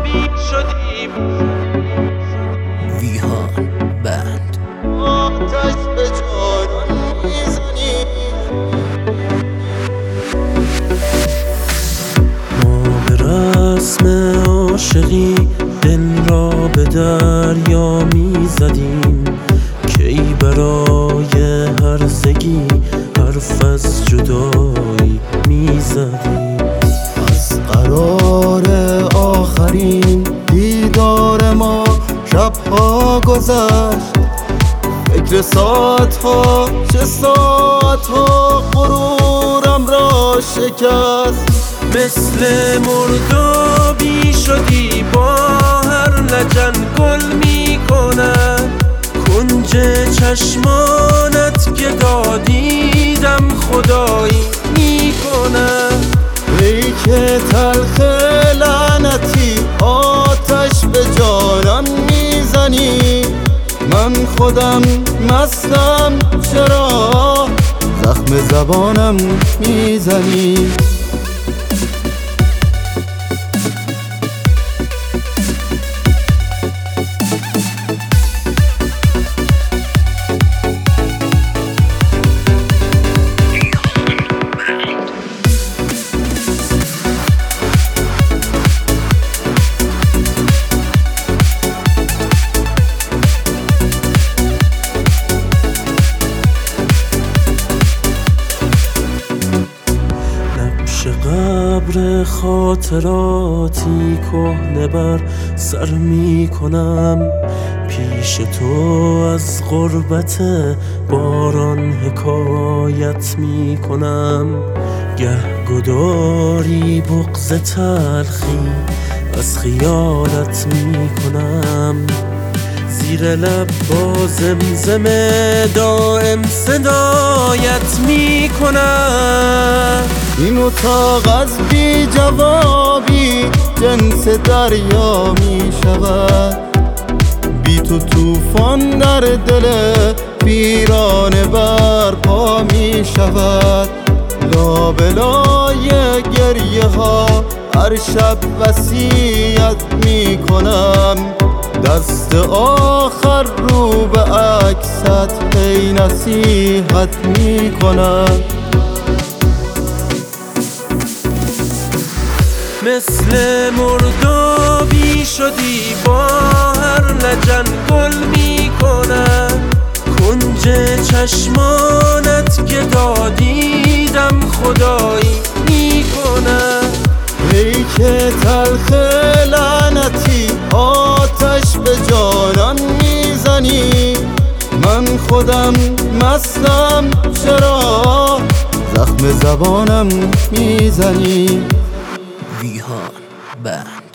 مردابی شدی. ویهان بند. آتش به جانان میزنی. ما به رسم عاشقی دل را به دریا میزدیم، کی برای هرزگی حرف از جدایی میزدیم. از قرار آخرین دیدار ما شبها گذشت، فکر ساعتها چه ساعتها غرورم را شکست. مثل مردابی شدی با هر لجن گل میکنم، کنج چشمانت که دادیدم خدایی میکنم. ای که تلخ لعنتی آتش به جانم میزنی، من خودم مستم چرا زخم زبانم میزنی. قبر خاطراتی کهنه بر سر می کنم، پیش تو از غربت باران حکایت می کنم. گهگداری بغض تلخی از خیالت می کنم، زیر لب با زمزمه دائم صدایت می کنم. این اتاق از بی جوابی جنس دریا می شود، بی تو توفان در دل ویرانه برپا می شود. لابلای گریه ها هر شب وصیت می کنم، دست آخر رو به عکست ای نصیحت می کنم. مثل مردابی شدی با هر لجن گل میکنم، کنج چشمانت که دادیدم خدایی میکنم. ای که تلخ لعنتی آتش به جانان میزنی، من خودم مستم چرا زخم زبانم میزنی. ویهان بند.